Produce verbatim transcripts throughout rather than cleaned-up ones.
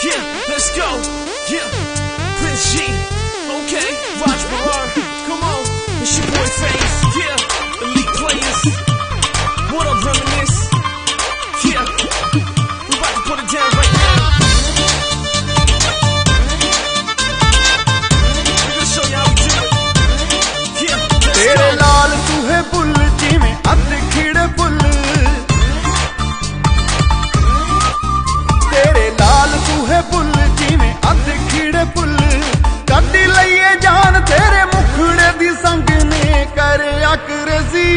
Yeah, let's go. Yeah, Prince G. Okay, Raj Barar. Come on, it's your boy Face. Yeah, elite players. What up, Reminisce? Yeah, we about to put it down right now. We're gonna show you how we do it. Yeah, let's go. तेरे लाल सूहे bull जिवें अध खिड़े bull, तेरे लाल सूहे bull जिवें अध खिड़े bull, कड्डी लईए जान तेरे मुखड़े दी संग ने कर अकरजी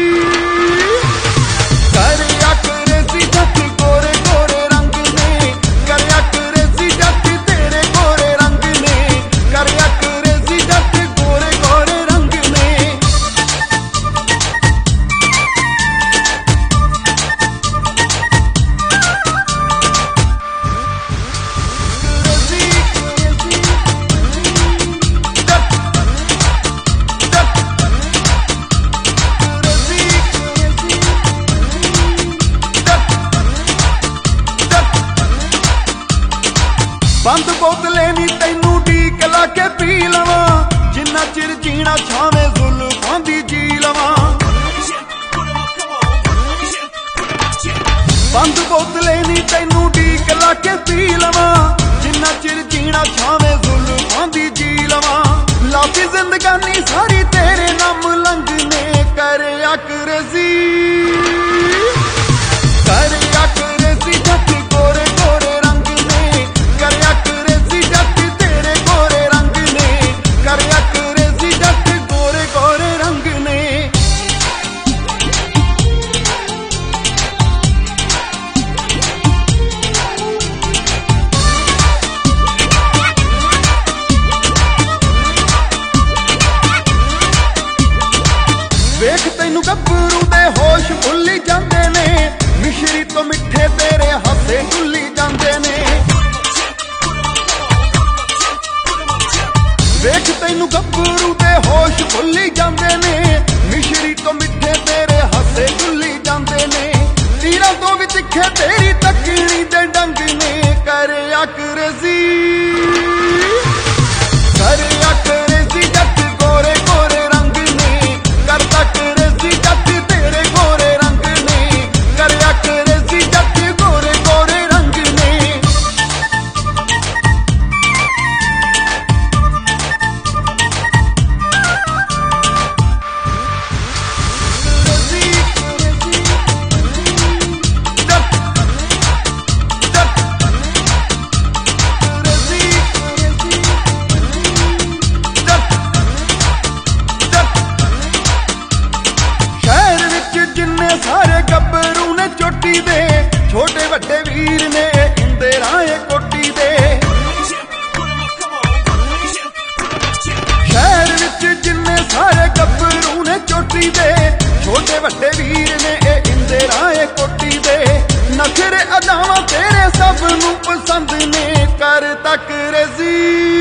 कर अकरजी जट गोरे गोरे रंग ने कर अकरजी जट तेरे गोरे रंग ने कर अकरजी जट गोरे गोरे रंग ने बंद बोतले नी तैनू ढीक ला के पी लवा, जिन्ना चिर जीना छावे जुल्फां दी जी लवा। बंद बोतले नी तैनू ढीक ला के पी लवा, जिन्ना चिर जीना छावे जुल्फां दी जी लवा। लाती जिंदगानी सारी तेरे नाम लंघने कर अकरजी कर अकरजी जट गोरे गोरे रंग ने कर अकरजी जट तेरे गोरे रंग ने कर अकरजी जट गोरे गोरे रंग ने। वेख तैनू गब्बरू दे होश भुल्ली जांदे ने, मिश्री तो मिठे तेरे हाथे डुल्ली जांदे ने। वेख तैनू गब्बरू दे होश भुल्ली जांदे ने, मिश्री तो मिठे तेरे हाथे डुल्ली जांदे ने। तीरां तो भी तिखे तेरी तकनी दे डंग ने कर अकरजी कर अकरजी जट गोरे गोरे रंग ने कर अकरजी जट तेरे गोरे रंग ने कर अकरजी जट गोरे गोरे रंग ने। सारे गब्बरू ने चोटी दे, छोटे वड्डे वीर ने इंदे राहे कोटी दे। शहर विच जिन्ने सारे गब्बरू ने चोटी दे, छोटे वड्डे वीर ने इंदे राहे कोटी दे। नखरे अदावां तेरे सब नूं पसंद ने कर तकरजी